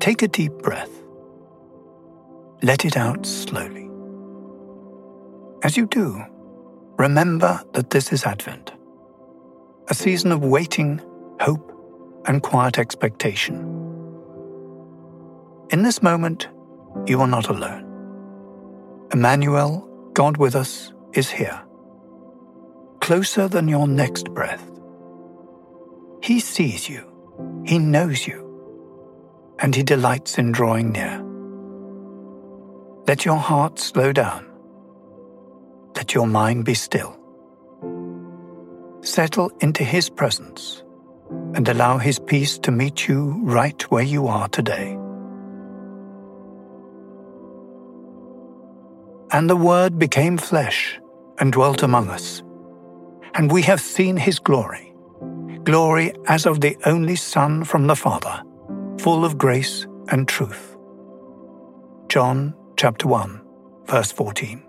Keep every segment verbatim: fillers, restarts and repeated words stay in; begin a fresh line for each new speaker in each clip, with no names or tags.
take a deep breath. Let it out slowly. As you do, remember that this is Advent, a season of waiting, hope, and quiet expectation. In this moment, you are not alone. Emmanuel, God with us, is here, closer than your next breath. He sees you, He knows you, and He delights in drawing near. Let your heart slow down. Let your mind be still. Settle into His presence and allow His peace to meet you right where you are today. And the Word became flesh and dwelt among us, and we have seen His glory, glory as of the only Son from the Father, full of grace and truth. John chapter one, verse fourteen.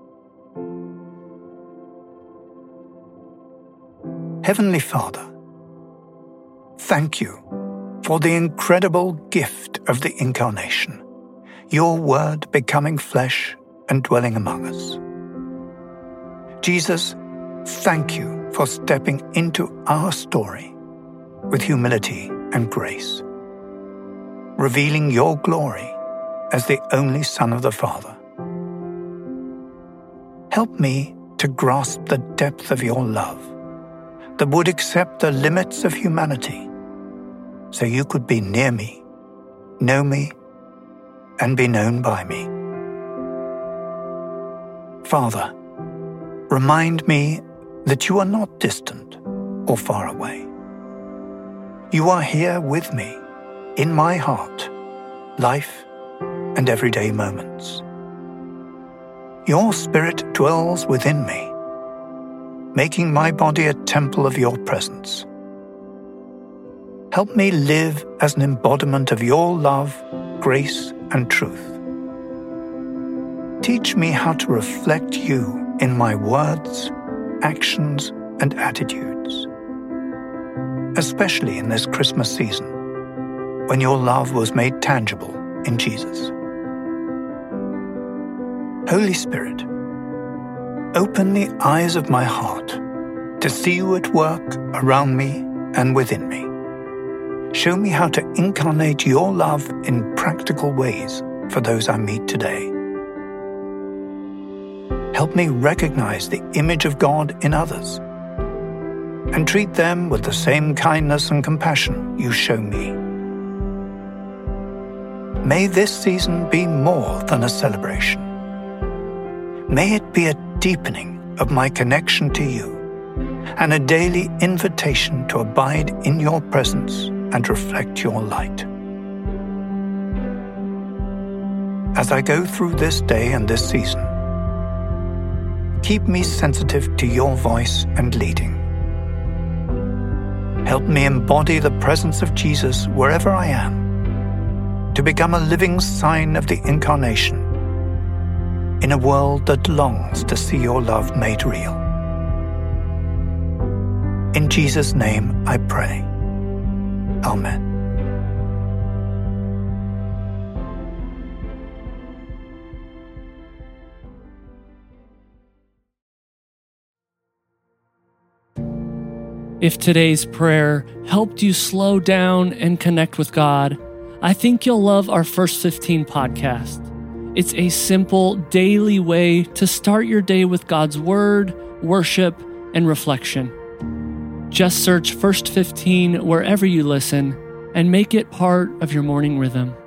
Heavenly Father, thank you for the incredible gift of the Incarnation, your Word becoming flesh and dwelling among us. Jesus, thank you for stepping into our story with humility and grace, revealing your glory as the only Son of the Father. Help me to grasp the depth of your love that would accept the limits of humanity, so you could be near me, know me, and be known by me. Father, remind me that you are not distant or far away. You are here with me, in my heart, life, and everyday moments. Your Spirit dwells within me, making my body a temple of your presence. Help me live as an embodiment of your love, grace, and truth. Teach me how to reflect you in my words, actions, and attitudes, especially in this Christmas season, when your love was made tangible in Jesus. Holy Spirit, open the eyes of my heart to see you at work around me and within me. Show me how to incarnate your love in practical ways for those I meet today. Help me recognize the image of God in others and treat them with the same kindness and compassion you show me. May this season be more than a celebration. May it be a deepening of my connection to you and a daily invitation to abide in your presence and reflect your light. As I go through this day and this season, keep me sensitive to your voice and leading. Help me embody the presence of Jesus wherever I am, to become a living sign of the Incarnation in a world that longs to see your love made real. In Jesus' name I pray. Amen.
If today's prayer helped you slow down and connect with God, I think you'll love our First fifteen podcast. It's a simple, daily way to start your day with God's Word, worship, and reflection. Just search First fifteen wherever you listen and make it part of your morning rhythm.